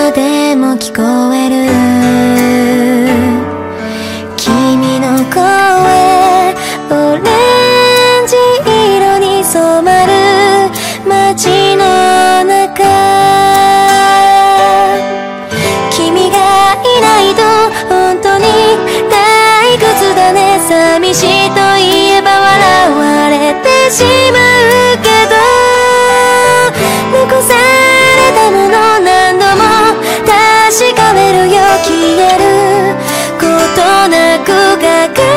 今でも聞こえる君の声、オレンジ色に染まる街の中、君がいないと本当に退屈だね。寂しいと言えば笑われてしまうけど、残されたもの何度も確かめるよ。消えることなく